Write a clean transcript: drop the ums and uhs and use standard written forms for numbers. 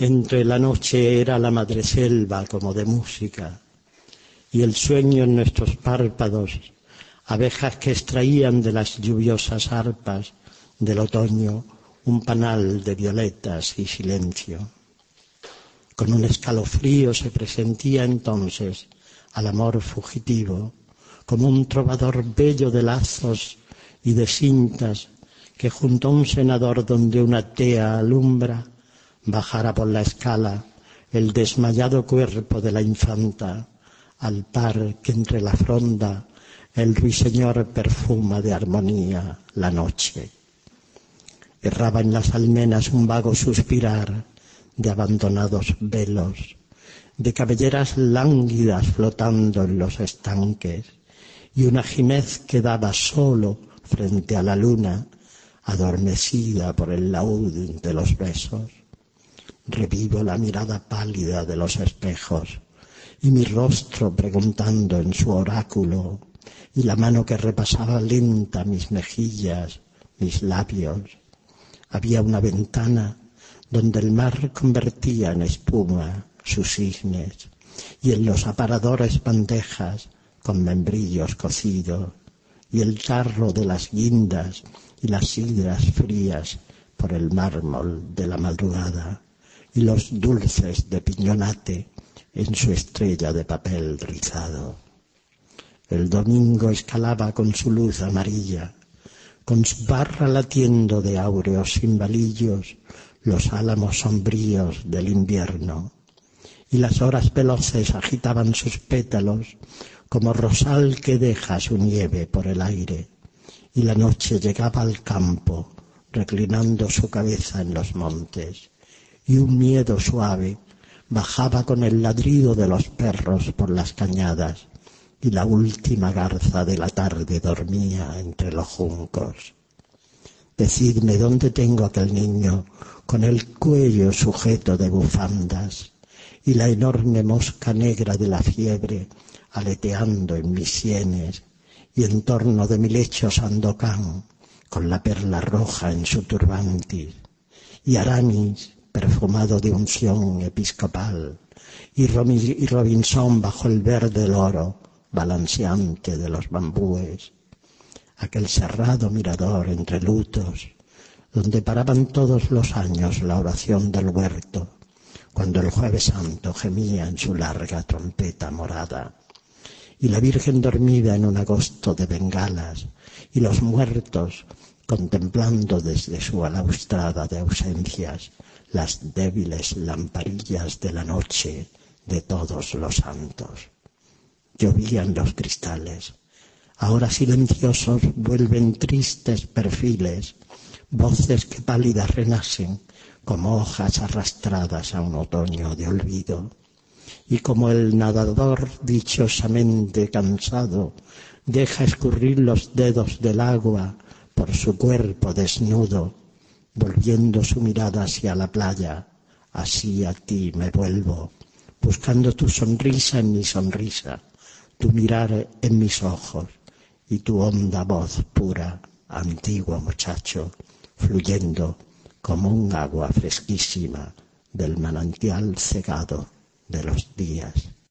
Entre la noche era la madreselva como de música, y el sueño en nuestros párpados, abejas que extraían de las lluviosas arpas del otoño un panal de violetas y silencio. Con un escalofrío se presentía entonces al amor fugitivo, como un trovador bello de lazos y de cintas que junto a un senador donde una tea alumbra, bajara por la escala el desmayado cuerpo de la infanta, al par que entre la fronda el ruiseñor perfuma de armonía la noche. Erraba en las almenas un vago suspirar de abandonados velos, de cabelleras lánguidas flotando en los estanques, y una Jimez quedaba solo frente a la luna, adormecida por el laúd de los besos. Revivo la mirada pálida de los espejos, y mi rostro preguntando en su oráculo, y la mano que repasaba lenta mis mejillas, mis labios. Había una ventana donde el mar convertía en espuma sus cisnes, y en los aparadores bandejas con membrillos cocidos, y el tarro de las guindas y las sidras frías por el mármol de la madrugada, y los dulces de piñonate en su estrella de papel rizado. El domingo escalaba con su luz amarilla, con su barra latiendo de áureos cimbalillos los álamos sombríos del invierno, y las horas veloces agitaban sus pétalos como rosal que deja su nieve por el aire, y la noche llegaba al campo reclinando su cabeza en los montes, y un miedo suave bajaba con el ladrido de los perros por las cañadas, y la última garza de la tarde dormía entre los juncos. Decidme dónde tengo aquel niño con el cuello sujeto de bufandas y la enorme mosca negra de la fiebre aleteando en mis sienes, y en torno de mi lecho Sandokan con la perla roja en su turbantis, y Aramis perfumado de unción episcopal, y Robinson bajo el verde loro balanceante de los bambúes, aquel cerrado mirador entre lutos, donde paraban todos los años la oración del huerto, cuando el Jueves Santo gemía en su larga trompeta morada, y la Virgen dormida en un agosto de bengalas, y los muertos contemplando desde su alaustrada de ausencias las débiles lamparillas de la noche de todos los santos. Llovían los cristales, ahora silenciosos vuelven tristes perfiles, voces que pálidas renacen como hojas arrastradas a un otoño de olvido, y como el nadador dichosamente cansado deja escurrir los dedos del agua por su cuerpo desnudo, volviendo su mirada hacia la playa, así a ti me vuelvo, buscando tu sonrisa en mi sonrisa, tu mirar en mis ojos y tu honda voz pura, antiguo muchacho, fluyendo como un agua fresquísima del manantial cegado de los días.